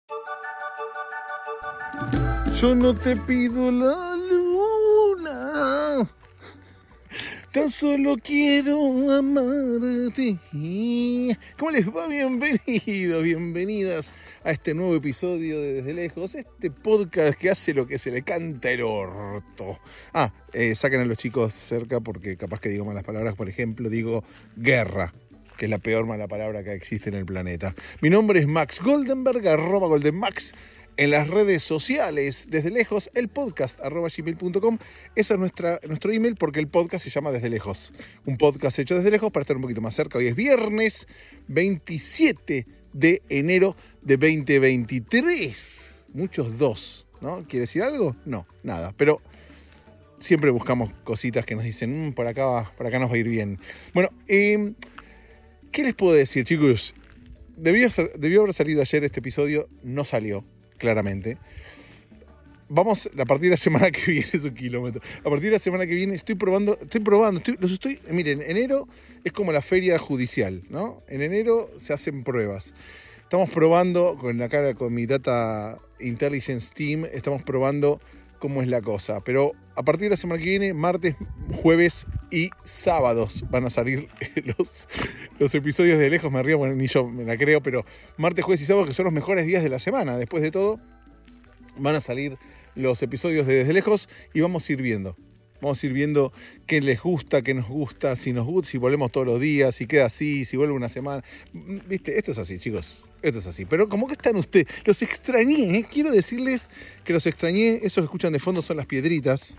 Yo no te pido la luna, tan solo quiero amarte. ¿Cómo les va? Bienvenidos, bienvenidas a este nuevo episodio de Desde Lejos, este podcast que hace lo que se le canta el orto. Saquen a los chicos cerca porque capaz que digo malas palabras. Por ejemplo, digo guerra, que es la peor mala palabra que existe en el planeta. Mi nombre es Max Goldenberg, @GoldenMax. En las redes sociales, Desde Lejos, el podcast, @gmail.com. Ese es nuestro email porque el podcast se llama Desde Lejos. Un podcast hecho desde lejos para estar un poquito más cerca. Hoy es viernes 27 de enero de 2023. Muchos dos, ¿no? ¿Quiere decir algo? No, nada. Pero siempre buscamos cositas que nos dicen, por acá nos va a ir bien. Bueno, ¿qué les puedo decir, chicos? Debió haber salido ayer este episodio, no salió. Claramente. Vamos, a partir de la semana que viene, es un kilómetro. A partir de la semana que viene estoy probando. Miren, enero es como la feria judicial, ¿no? En enero se hacen pruebas. Estamos probando con mi Data Intelligence Team, estamos probando cómo es la cosa. Pero a partir de la semana que viene, martes, jueves y sábados van a salir los episodios de lejos. Me río, bueno, ni yo me la creo, pero martes, jueves y sábado, que son los mejores días de la semana. Después de todo, van a salir los episodios de Desde Lejos y vamos a ir viendo. Vamos a ir viendo qué les gusta, qué nos gusta, si volvemos todos los días, si queda así, si vuelve una semana. ¿Viste? Esto es así, chicos. Esto es así. Pero ¿cómo que están ustedes? Los extrañé, ¿eh? Quiero decirles que los extrañé. Esos que escuchan de fondo son las piedritas.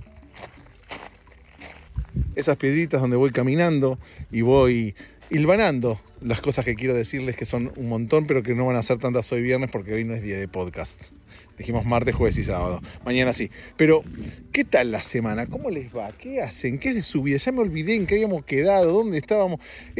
Esas piedritas donde voy caminando y voy hilvanando las cosas que quiero decirles, que son un montón, pero que no van a ser tantas hoy viernes porque hoy no es día de podcast. Dijimos martes, jueves y sábado. Mañana sí. Pero, ¿qué tal la semana? ¿Cómo les va? ¿Qué hacen? ¿Qué es de su vida? Ya me olvidé en qué habíamos quedado, dónde estábamos.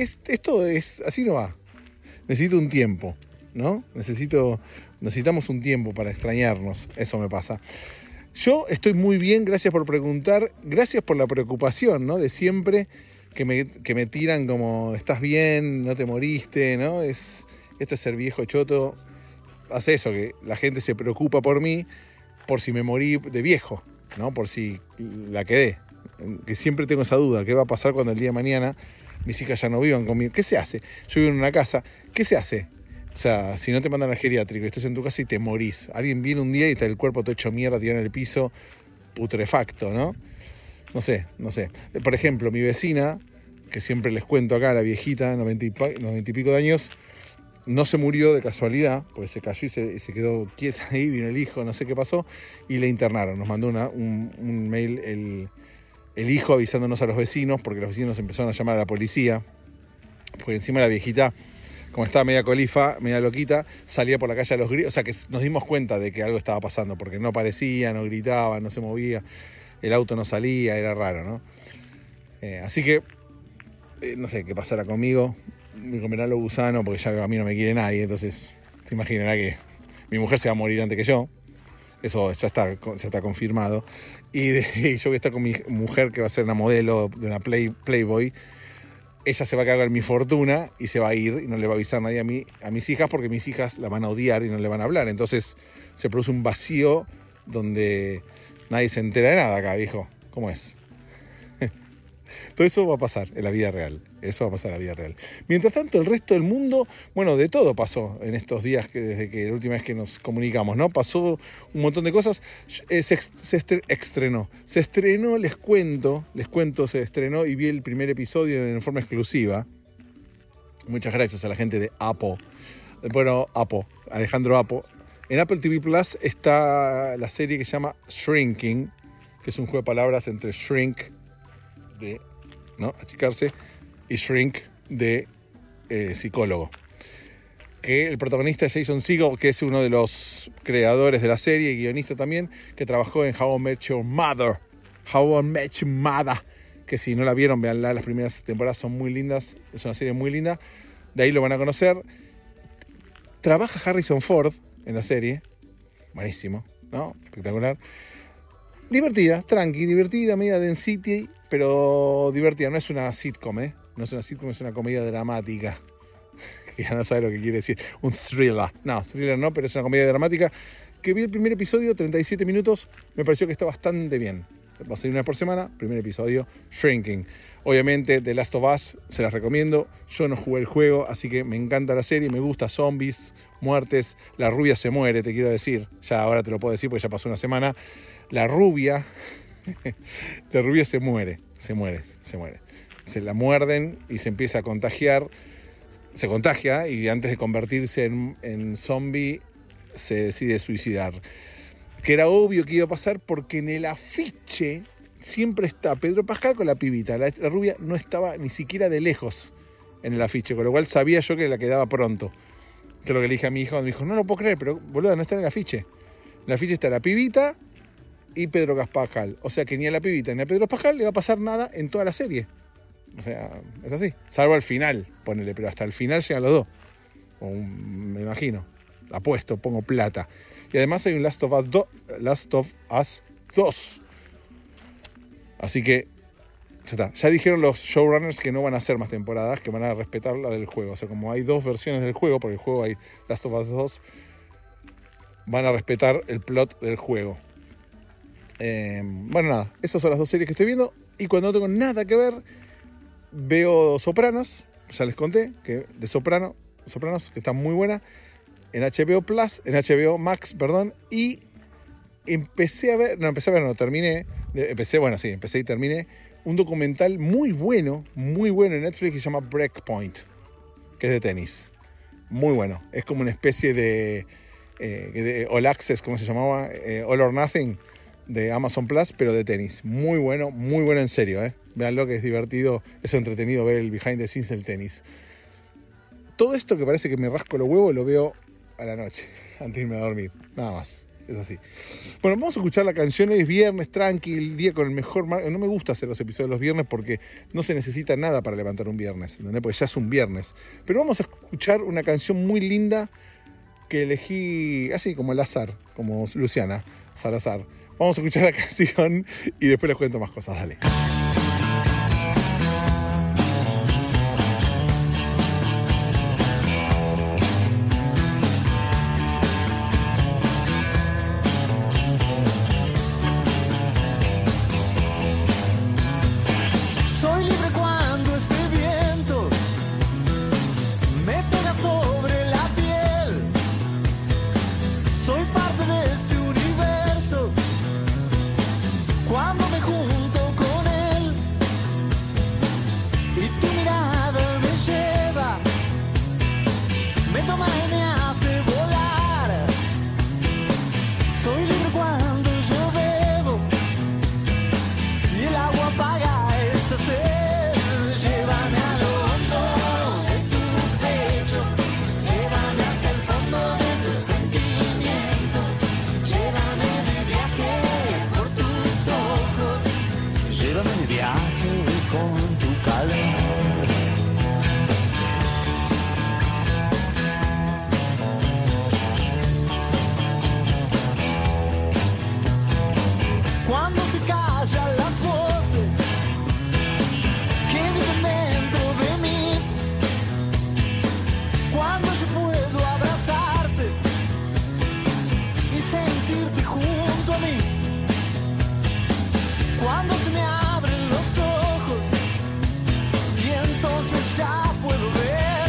Así no va. Necesito un tiempo, ¿no? Necesitamos un tiempo para extrañarnos. Eso me pasa. Yo estoy muy bien, gracias por preguntar. Gracias por la preocupación, ¿no? De siempre que me tiran como, ¿estás bien? ¿No te moriste? ¿No? Esto es ser viejo choto. Hace eso, que la gente se preocupa por mí, por si me morí de viejo, ¿no? Por si la quedé. Que siempre tengo esa duda, ¿qué va a pasar cuando el día de mañana mis hijas ya no vivan conmigo? ¿Qué se hace? Yo vivo en una casa, ¿qué se hace? O sea, si no te mandan al geriátrico, estás en tu casa y te morís. Alguien viene un día y está el cuerpo todo hecho mierda, tirado en el piso, putrefacto, ¿no? No sé. Por ejemplo, mi vecina, que siempre les cuento acá, la viejita, 90 y pico de años, no se murió de casualidad, porque se cayó y se quedó quieta ahí, vino el hijo, no sé qué pasó, y le internaron. Nos mandó un mail el hijo avisándonos a los vecinos, porque los vecinos empezaron a llamar a la policía, porque encima la viejita, como estaba media colifa, media loquita, salía por la calle a los gritos. O sea que nos dimos cuenta de que algo estaba pasando, porque no aparecía, no gritaba, no se movía, el auto no salía, era raro, ¿no? Así que, no sé qué pasará conmigo. Me comerá lo gusano porque ya a mí no me quiere nadie, entonces se imaginará que mi mujer se va a morir antes que yo. Eso ya está confirmado. Y yo voy a estar con mi mujer, que va a ser una modelo de una Playboy. Ella se va a cagar en mi fortuna y se va a ir y no le va a avisar nadie a mis hijas, porque mis hijas la van a odiar y no le van a hablar. Entonces se produce un vacío donde nadie se entera de nada acá, viejo. ¿Cómo es? Todo eso va a pasar en la vida real. Eso va a pasar en la vida real. Mientras tanto, el resto del mundo, bueno, de todo pasó en estos días desde que la última vez que nos comunicamos, ¿no? Pasó un montón de cosas. Se estrenó, les cuento, se estrenó y vi el primer episodio en forma exclusiva. Muchas gracias a la gente de Apple. Bueno, Alejandro Apo. En Apple TV Plus está la serie que se llama Shrinking, que es un juego de palabras entre shrink, de, ¿no?, achicarse, y shrink, de psicólogo. Que el protagonista es Jason Segel, que es uno de los creadores de la serie y guionista también, que trabajó en How I Met Your Mother. Que si no la vieron, véanla, las primeras temporadas son muy lindas, es una serie muy linda, de ahí lo van a conocer. Trabaja Harrison Ford en la serie, buenísimo, ¿no? Espectacular. Divertida, media density, pero divertida. No es una sitcom, No es una sitcom, es una comedia dramática. que ya no sabe lo que quiere decir. Un thriller. No, thriller no, pero es una comedia dramática. Que vi el primer episodio, 37 minutos, me pareció que está bastante bien. Va a salir una vez por semana, primer episodio, Shrinking. Obviamente, The Last of Us, se las recomiendo. Yo no jugué el juego, así que me encanta la serie, me gusta zombies, muertes. La rubia se muere, te quiero decir. Ya ahora te lo puedo decir porque ya pasó una semana. La rubia se muere. Se la muerden y se empieza a contagiar. Se contagia y antes de convertirse en zombie se decide suicidar. Que era obvio que iba a pasar porque en el afiche siempre está Pedro Pascal con la pibita. La rubia no estaba ni siquiera de lejos en el afiche, con lo cual sabía yo que la quedaba pronto. Que es lo que le dije a mi hijo. Me dijo, no lo puedo creer, pero boludo, no está en el afiche. En el afiche está la pibita y Pedro Pascal. O sea que ni a la pibita ni a Pedro Pascal le va a pasar nada en toda la serie. O sea, es así. Salvo al final, ponele, pero hasta el final llegan los dos. Me imagino. Apuesto, pongo plata. Y además hay un Last of Us 2. Así que ya dijeron los showrunners que no van a hacer más temporadas, que van a respetar la del juego. O sea, como hay dos versiones del juego, porque el juego hay Last of Us 2, van a respetar el plot del juego. Bueno, nada, esas son las dos series que estoy viendo. Y cuando no tengo nada que ver, veo Sopranos. Ya les conté que de Sopranos, que está muy buena. En HBO Max, y empecé y terminé un documental muy bueno en Netflix que se llama Breakpoint, que es de tenis. Muy bueno. Es como una especie de All Access, ¿cómo se llamaba? All or Nothing de Amazon Plus, pero de tenis. Muy bueno en serio, Véanlo que es divertido, es entretenido ver el behind the scenes del tenis. Todo esto que parece que me rasco los huevos lo veo a la noche, antes de irme a dormir. Nada más, es así. Bueno, vamos a escuchar la canción. Hoy es viernes, tranqui, el día con el mejor... No me gusta hacer los episodios los viernes porque no se necesita nada para levantar un viernes, ¿entendés? Porque ya es un viernes. Pero vamos a escuchar una canción muy linda que elegí así como al azar, como Luciana Salazar. Vamos a escuchar la canción y después les cuento más cosas. Dale. Cuando me junto con él y tu mirada me lleva, me toma y me hace volar. Soy libre cuando yo bebo y el agua apaga esta sed. Llévame a lo hondo de tu pecho, llévame hasta el fondo de tus sentimientos, llévame de viaje por tus ojos, llévame de viaje con tu calor. Cuando se callan las voces que viven dentro de mí, cuando yo puedo abrazarte y sentirte junto a mí, cuando se me abren los ojos y entonces ya puedo ver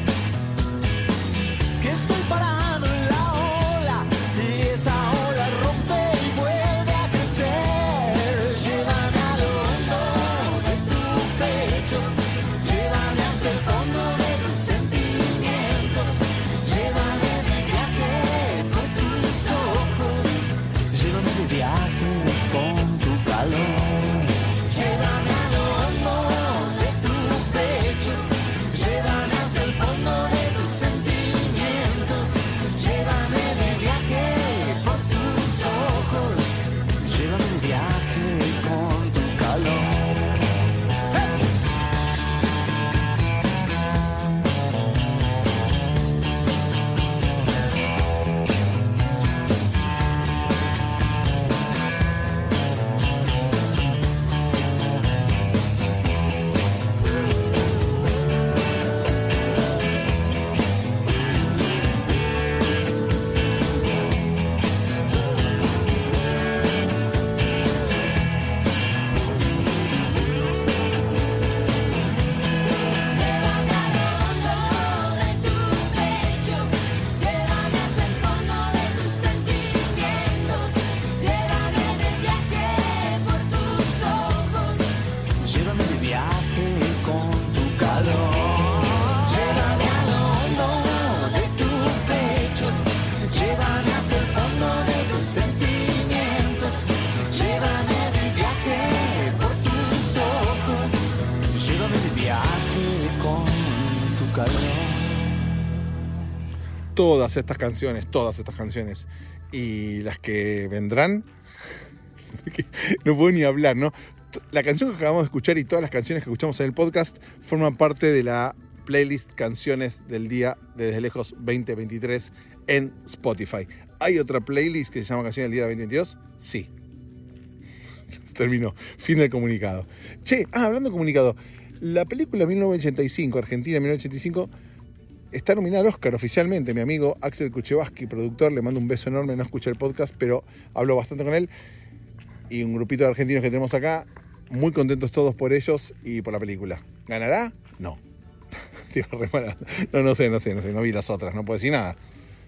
que estoy parado en la ola y esa ola rompe y vuelve a crecer. Llévame a lo hondo de tu pecho, llévame hasta el fondo de tus sentimientos, llévame de viaje por tus ojos, llévame de viaje con tu calor. Llévame a lo hondo de tu pecho, todas estas canciones y las que vendrán, no puedo ni hablar, ¿no? La canción que acabamos de escuchar y todas las canciones que escuchamos en el podcast forman parte de la playlist Canciones del Día de Desde Lejos 2023 en Spotify. ¿Hay otra playlist que se llama Canciones del Día 2022? Sí. Terminó. Fin del comunicado. Hablando de comunicado, la película 1985, Argentina 1985, está nominada al Oscar oficialmente. Mi amigo Axel Kuchevaski, productor, le mando un beso enorme. No escuché el podcast, pero hablo bastante con él. Y un grupito de argentinos que tenemos acá, muy contentos todos por ellos y por la película. ¿Ganará? No. No sé, no vi las otras, no puedo decir nada.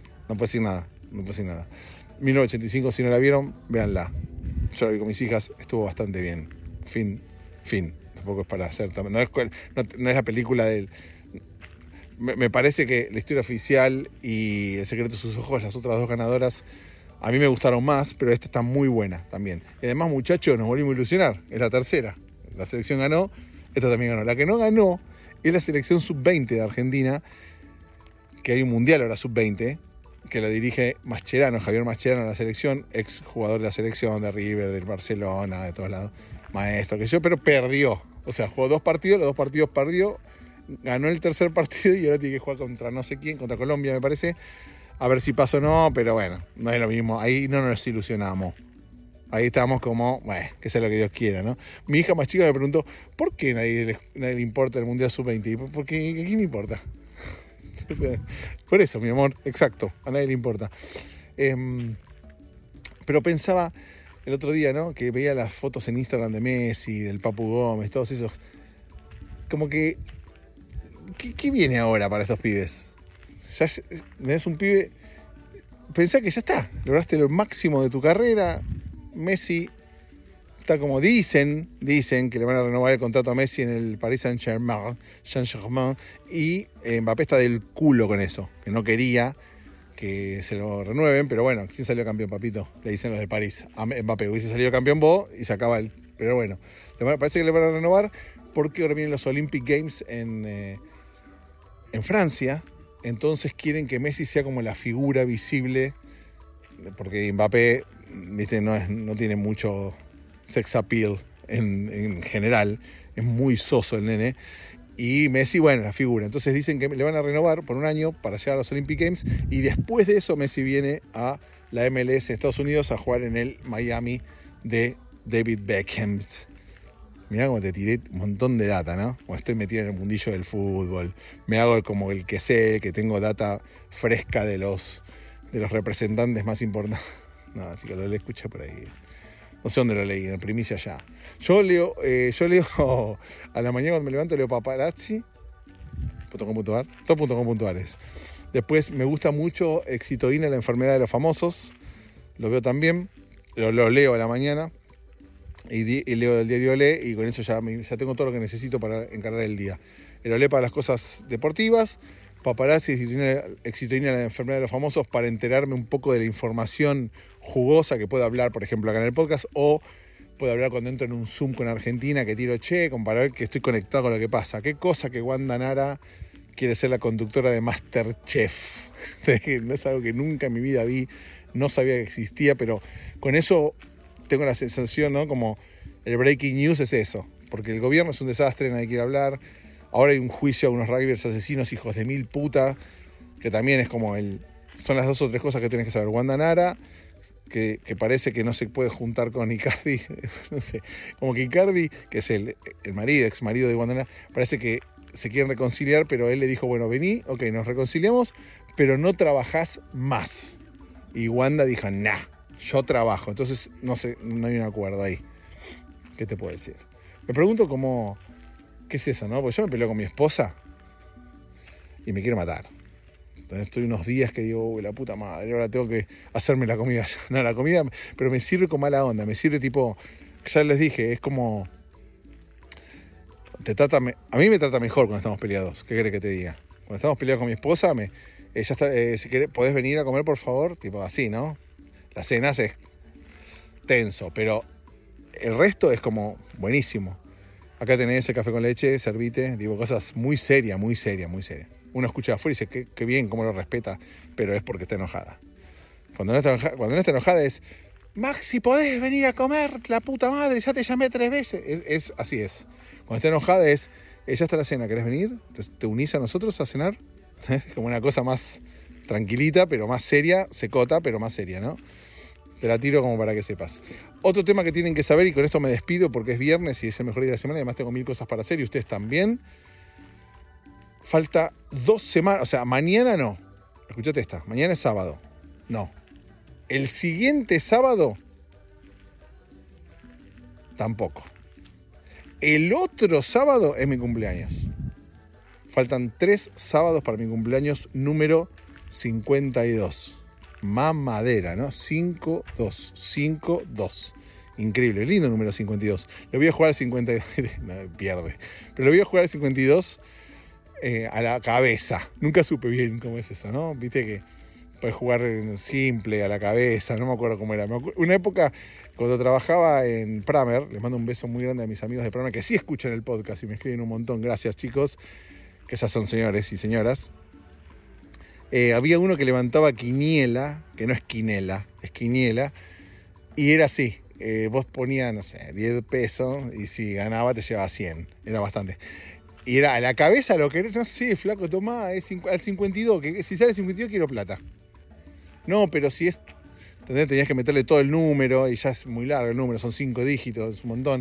1985, si no la vieron, véanla. Yo la vi con mis hijas, estuvo bastante bien. Fin. Tampoco es para hacer... No es la película del... Me parece que la historia oficial y El secreto de sus ojos, las otras dos ganadoras, a mí me gustaron más, pero esta está muy buena también. Y además, muchachos, nos volvimos a ilusionar. Es la tercera. La selección ganó, esta también ganó. La que no ganó es la selección sub-20 de Argentina, que hay un mundial ahora sub-20, que la dirige Mascherano, Javier Mascherano, la selección, ex jugador de la selección, de River, del Barcelona, de todos lados, maestro, pero perdió. O sea, jugó 2 partidos, los 2 partidos perdió, ganó el tercer partido y ahora tiene que jugar contra no sé quién, contra Colombia me parece, a ver si pasa o no, pero bueno, no es lo mismo, ahí no nos ilusionamos. Ahí estábamos como, que sea lo que Dios quiera, ¿no? Mi hija más chica me preguntó, ¿por qué nadie le importa el Mundial Sub-20? Porque ¿a quién me importa? Por eso, mi amor, exacto, a nadie le importa. Pero pensaba el otro día, ¿no? Que veía las fotos en Instagram de Messi, del Papu Gómez, todos esos. Como que, ¿qué viene ahora para estos pibes? Ya es un pibe, pensá que ya está, lograste lo máximo de tu carrera. Messi está como dicen que le van a renovar el contrato a Messi en el Paris Saint-Germain, y Mbappé está del culo con eso, que no quería que se lo renueven, pero bueno, ¿quién salió campeón, papito? Le dicen los de París. A Mbappé hubiese salido campeón vos y se acaba el... Pero bueno, parece que le van a renovar porque ahora vienen los Olympic Games en Francia, entonces quieren que Messi sea como la figura visible, porque Mbappé, viste, no tiene mucho sex appeal en general, es muy soso el nene, y Messi, bueno, la figura. Entonces dicen que le van a renovar por un año para llegar a los Olympic Games, y después de eso Messi viene a la MLS de Estados Unidos a jugar en el Miami de David Beckham. Mirá cómo te tiré un montón de data, ¿no? Como estoy metido en el mundillo del fútbol, me hago como el que sé, que tengo data fresca de los representantes más importantes. No, chicos, lo escuché por ahí. No sé dónde lo leí, en primicia ya. Yo leo a la mañana cuando me levanto, leo Paparazzi, .com.ar. Después me gusta mucho Exitoína, la enfermedad de los famosos. Lo veo también, lo leo a la mañana. Y leo el diario Olé y con eso ya tengo todo lo que necesito para encarar el día. El Olé para las cosas deportivas, Paparazzi, Exitoína, la enfermedad de los famosos, para enterarme un poco de la información jugosa que puedo hablar, por ejemplo, acá en el podcast, o puedo hablar cuando entro en un Zoom con Argentina, que tiro para ver que estoy conectado con lo que pasa. Qué cosa que Wanda Nara quiere ser la conductora de MasterChef. No es algo que nunca en mi vida vi, no sabía que existía, pero con eso tengo la sensación, ¿no? Como el breaking news es eso, porque el gobierno es un desastre, nadie quiere hablar. Ahora hay un juicio a unos rugbyers asesinos, hijos de mil puta, que también es como son las 2 o 3 cosas que tienes que saber. Wanda Nara, que parece que no se puede juntar con Icardi, no sé, como que Icardi, que es el ex marido de Wanda Nara, parece que se quieren reconciliar, pero él le dijo, bueno, vení, ok, nos reconciliamos, pero no trabajás más. Y Wanda dijo, nah, yo trabajo. Entonces, no sé, no hay un acuerdo ahí. ¿Qué te puedo decir? Me pregunto ¿qué es eso, no? Porque yo me peleo con mi esposa y me quiere matar. Entonces estoy unos días que digo, uy, la puta madre, ahora tengo que hacerme la comida. No, la comida, pero me sirve con mala onda, me sirve tipo, ya les dije, es como, a mí me trata mejor cuando estamos peleados. ¿Qué querés que te diga? Cuando estamos peleados con mi esposa, ella está, si querés, podés venir a comer, por favor, tipo así, ¿no? La cena es tenso, pero el resto es como buenísimo. Acá tenés el café con leche, servite, digo, cosas muy serias, muy serias, muy serias. Uno escucha de afuera y dice, qué bien, cómo lo respeta, pero es porque está enojada. Cuando no está enojada es, Maxi, ¿podés venir a comer? La puta madre, ya te llamé 3 veces. Así es. Cuando está enojada es, ya está la cena, ¿querés venir? ¿Te unís a nosotros a cenar? Es como una cosa más tranquilita, pero más seria, secota, pero más seria, ¿no? Te la tiro como para que sepas. Otro tema que tienen que saber, y con esto me despido porque es viernes y es el mejor día de la semana, y además tengo 1000 cosas para hacer y ustedes también. Falta 2 semanas, o sea, mañana no. Escuchate esta, mañana es sábado. No. El siguiente sábado, tampoco. El otro sábado es mi cumpleaños. Faltan 3 sábados para mi cumpleaños número 52. Mamadera, ¿no? 5-2. 5-2. Increíble, lindo número 52. Le voy a jugar al 52. No, pierde. Pero le voy a jugar al 52 a la cabeza. Nunca supe bien cómo es eso, ¿no? Viste que puedes jugar simple, a la cabeza. No me acuerdo cómo era. Una época, cuando trabajaba en Pramer, les mando un beso muy grande a mis amigos de Pramer, que sí escuchan el podcast y me escriben un montón. Gracias, chicos. Que esas son señores y señoras. Había uno que levantaba quiniela, que no es quinela, es quiniela, y era así, vos ponías, no sé, 10 pesos, y si ganaba te llevaba 100, era bastante. Y era a la cabeza lo que no sé, flaco, tomá, es al 52, que si sale 52 quiero plata. No, pero si es, ¿entendés? Tenías que meterle todo el número, y ya es muy largo el número, son 5 dígitos, es un montón.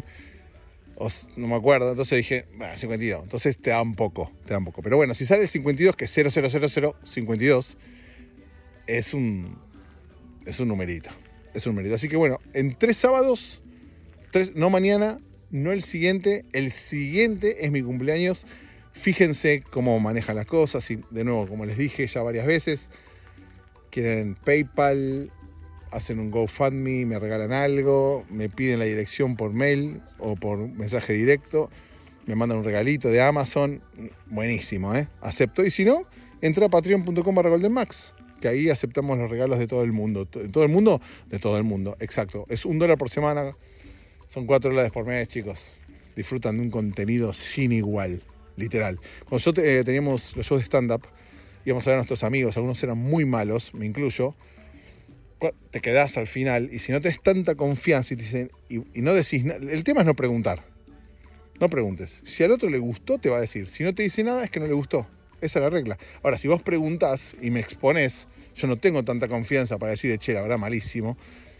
No me acuerdo, entonces dije, bueno, 52, entonces te da un poco. Pero bueno, si sale el 52, que es 00052, es un numerito. Así que bueno, en 3 sábados, no mañana, no el siguiente es mi cumpleaños. Fíjense cómo manejan las cosas, y de nuevo, como les dije ya varias veces, quieren PayPal, hacen un GoFundMe, me regalan algo, me piden la dirección por mail o por mensaje directo, me mandan un regalito de Amazon, buenísimo, acepto. Y si no, entra a patreon.com/goldenmax, que ahí aceptamos los regalos de todo el mundo. ¿De todo el mundo? De todo el mundo, exacto. Es $1 por semana, son $4 por mes, chicos. Disfrutan de un contenido sin igual, literal. Cuando teníamos los shows de stand-up, íbamos a ver a nuestros amigos, algunos eran muy malos, me incluyo. Te quedás al final, y si no tenés tanta confianza y te dicen, y no decís nada, el tema es no preguntar. No preguntes. Si al otro le gustó, te va a decir. Si no te dice nada, es que no le gustó. Esa es la regla. Ahora, si vos preguntás y me exponés, yo no tengo tanta confianza para decir, che, la verdad, malísimo.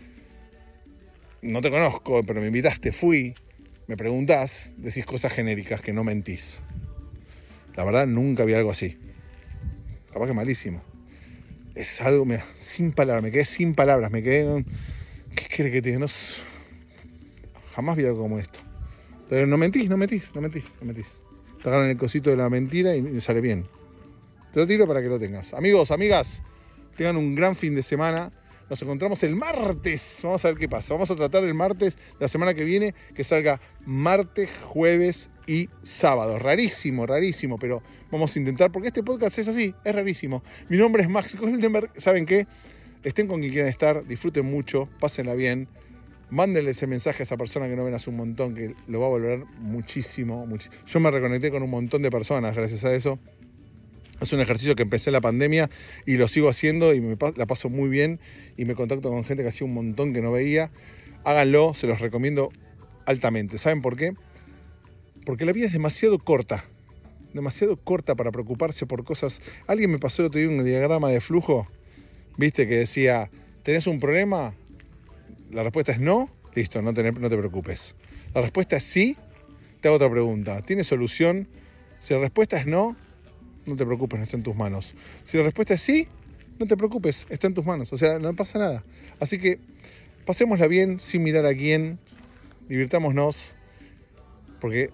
No te conozco, pero me invitaste, fui. Me preguntás, decís cosas genéricas que no mentís. La verdad, nunca vi algo así. Capaz que malísimo. Es algo, mira, sin palabras, me quedé sin palabras, ¿qué quiere que te diga? No, jamás vi algo como esto. Pero no mentís. Te agarran el cosito de la mentira y me sale bien. Te lo tiro para que lo tengas. Amigos, amigas, tengan un gran fin de semana. Nos encontramos el martes. Vamos a ver qué pasa. Vamos a tratar el martes de la semana que viene, que salga martes, jueves y sábado. Rarísimo, pero vamos a intentar, porque este podcast es así, es rarísimo. Mi nombre es Maxi Goldenberg. ¿Saben qué? Estén con quien quieran estar, disfruten mucho, pásenla bien. Mándenle ese mensaje a esa persona que no ven hace un montón, que lo va a volver muchísimo. Yo me reconecté con un montón de personas gracias a eso. Es un ejercicio que empecé en la pandemia y lo sigo haciendo y la paso muy bien, y me contacto con gente que hacía un montón que no veía. Háganlo, se los recomiendo altamente. ¿Saben por qué? Porque la vida es demasiado corta para preocuparse por cosas. Alguien me pasó el otro día un diagrama de flujo, viste, que decía, ¿tenés un problema? La respuesta es no, listo, no te preocupes. La respuesta es sí, te hago otra pregunta, ¿tiene solución? Si la respuesta es no te preocupes, no está en tus manos. Si la respuesta es sí, no te preocupes, está en tus manos. O sea, no pasa nada. Así que pasémosla bien, sin mirar a quién, divirtámonos, porque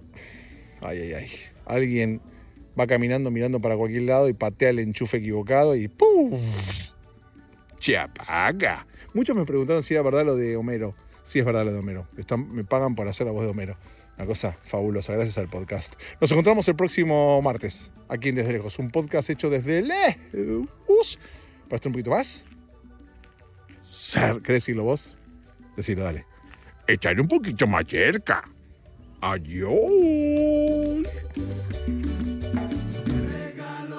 alguien va caminando mirando para cualquier lado y patea el enchufe equivocado y ¡pum! ¡Se apaga! Muchos me preguntaron si era verdad lo de Homero. Sí, es verdad lo de Homero. Me pagan por hacer la voz de Homero. Una cosa fabulosa, gracias al podcast. Nos encontramos el próximo martes, aquí en Desde Lejos. Un podcast hecho desde lejos. ¿Para estar un poquito más? ¿Querés decirlo vos? Decirlo, dale. Echarle un poquito más cerca. Adiós.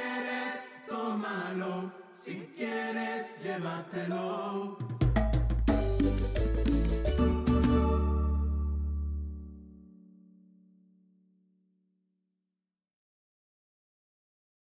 quieres, tómalo. Si quieres, llévatelo.